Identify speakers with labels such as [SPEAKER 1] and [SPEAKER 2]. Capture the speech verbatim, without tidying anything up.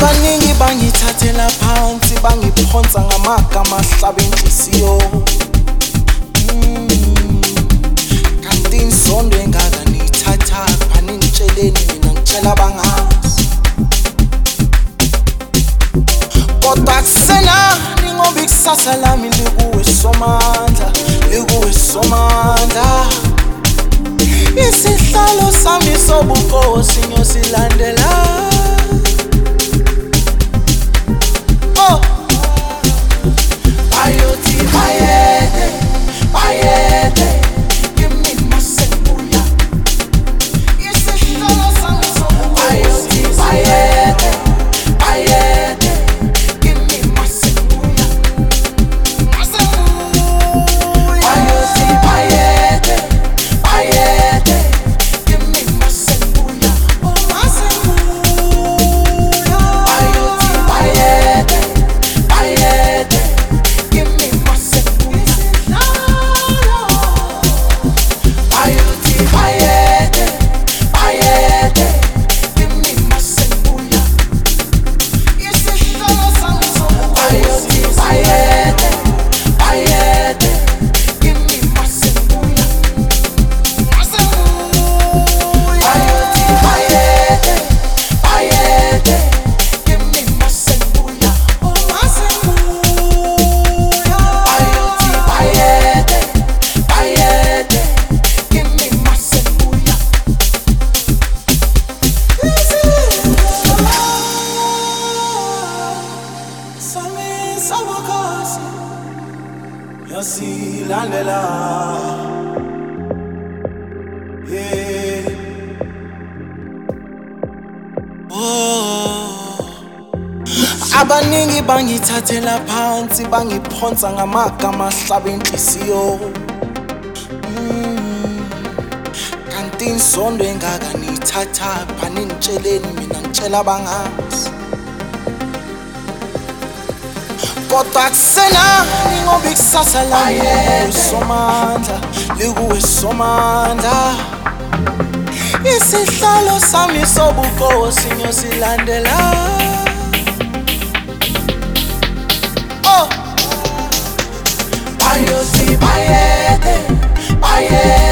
[SPEAKER 1] Abaningi bangithathela phansi bangiphonsa ngamagama ahlaba inhliziyo. Mm. Kanti inzondo engaka niyithatha phani ngitsheleni mina ngitshela bangazi. Kodwa kusenani ngoba ikusasa lami likuwe Somandla, likuwe Somandla. Isihlalo sami sobukhosi ngiyosilandela. Oh, bayoti bayede, bayede, give me masebuya. Isihlalo sami sobukhosi bayoti bayede, bayede, give me masebuya. Masebuya. Bayoti bayede, bayede, give me masebuya. Oh, masebuya. Bayoti bayede. Yasilandela, yeah. Oh, abaningi bangithathela phansi bangiphonsa ngamagama ahlaba inhliziyo. Mm. Kanti inzondo engaka niyithatha phani ngitsheleni mina ngitshela bangazi. Kodwa kusenani ngoba ikusasa lami likuwe Somandla, likuwe Somandla. Isihlalo sami sobukhosi ngiyosilandela. Oh, bayoti bayede, bayede.